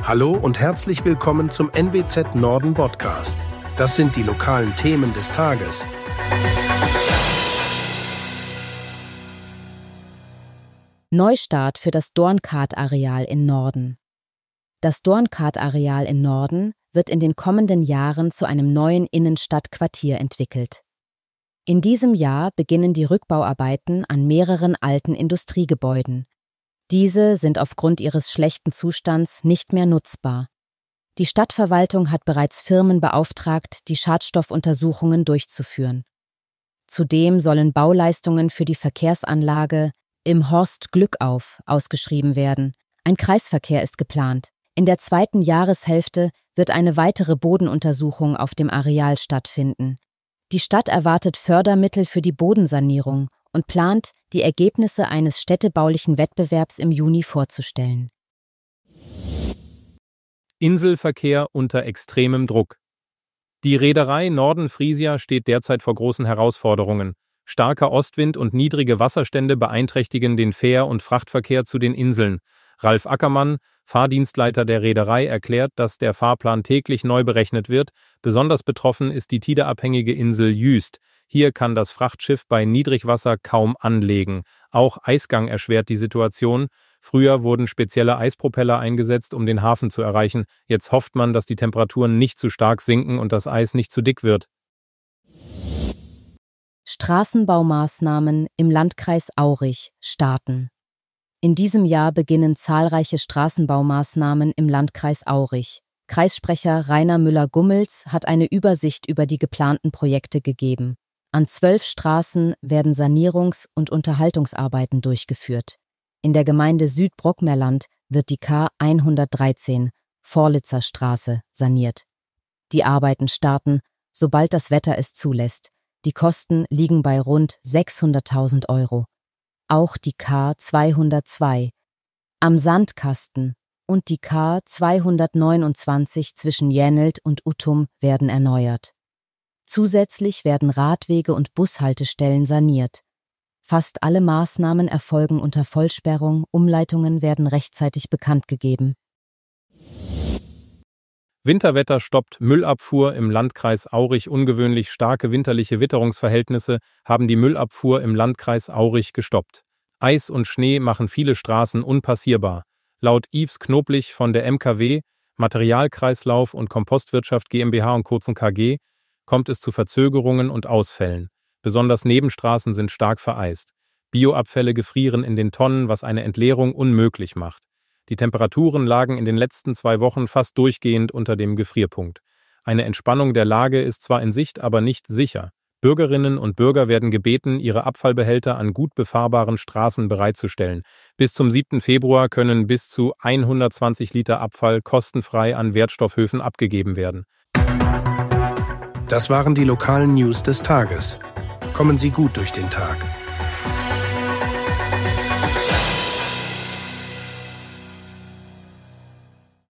Hallo und herzlich willkommen zum NWZ Norden Podcast. Das sind die lokalen Themen des Tages. Neustart für das Dornkart-Areal in Norden. Das Dornkart-Areal in Norden wird in den kommenden Jahren zu einem neuen Innenstadtquartier entwickelt. In diesem Jahr beginnen die Rückbauarbeiten an mehreren alten Industriegebäuden. Diese sind aufgrund ihres schlechten Zustands nicht mehr nutzbar. Die Stadtverwaltung hat bereits Firmen beauftragt, die Schadstoffuntersuchungen durchzuführen. Zudem sollen Bauleistungen für die Verkehrsanlage im Horst Glückauf ausgeschrieben werden. Ein Kreisverkehr ist geplant. In der zweiten Jahreshälfte wird eine weitere Bodenuntersuchung auf dem Areal stattfinden. Die Stadt erwartet Fördermittel für die Bodensanierung und plant, die Ergebnisse eines städtebaulichen Wettbewerbs im Juni vorzustellen. Inselverkehr unter extremem Druck. Die Reederei Norden Frisia steht derzeit vor großen Herausforderungen. Starker Ostwind und niedrige Wasserstände beeinträchtigen den Fähr- und Frachtverkehr zu den Inseln. Ralf Ackermann, Fahrdienstleiter der Reederei, erklärt, dass der Fahrplan täglich neu berechnet wird. Besonders betroffen ist die tideabhängige Insel Jüst. Hier kann das Frachtschiff bei Niedrigwasser kaum anlegen. Auch Eisgang erschwert die Situation. Früher wurden spezielle Eispropeller eingesetzt, um den Hafen zu erreichen. Jetzt hofft man, dass die Temperaturen nicht zu stark sinken und das Eis nicht zu dick wird. Straßenbaumaßnahmen im Landkreis Aurich starten. In diesem Jahr beginnen zahlreiche Straßenbaumaßnahmen im Landkreis Aurich. Kreissprecher Rainer Müller-Gummels hat eine Übersicht über die geplanten Projekte gegeben. An 12 Straßen werden Sanierungs- und Unterhaltungsarbeiten durchgeführt. In der Gemeinde Südbrockmerland wird die K 113 Vorlitzer Straße saniert. Die Arbeiten starten, sobald das Wetter es zulässt. Die Kosten liegen bei rund 600.000 Euro. Auch die K 202 am Sandkasten und die K 229 zwischen Jähnelt und Uttum werden erneuert. Zusätzlich werden Radwege und Bushaltestellen saniert. Fast alle Maßnahmen erfolgen unter Vollsperrung, Umleitungen werden rechtzeitig bekannt gegeben. Winterwetter stoppt Müllabfuhr im Landkreis Aurich. Ungewöhnlich starke winterliche Witterungsverhältnisse haben die Müllabfuhr im Landkreis Aurich gestoppt. Eis und Schnee machen viele Straßen unpassierbar. Laut Yves Knoblich von der MKW, Materialkreislauf und Kompostwirtschaft GmbH und kurzen KG, kommt es zu Verzögerungen und Ausfällen. Besonders Nebenstraßen sind stark vereist. Bioabfälle gefrieren in den Tonnen, was eine Entleerung unmöglich macht. Die Temperaturen lagen in den letzten 2 Wochen fast durchgehend unter dem Gefrierpunkt. Eine Entspannung der Lage ist zwar in Sicht, aber nicht sicher. Bürgerinnen und Bürger werden gebeten, ihre Abfallbehälter an gut befahrbaren Straßen bereitzustellen. Bis zum 7. Februar können bis zu 120 Liter Abfall kostenfrei an Wertstoffhöfen abgegeben werden. Das waren die lokalen News des Tages. Kommen Sie gut durch den Tag.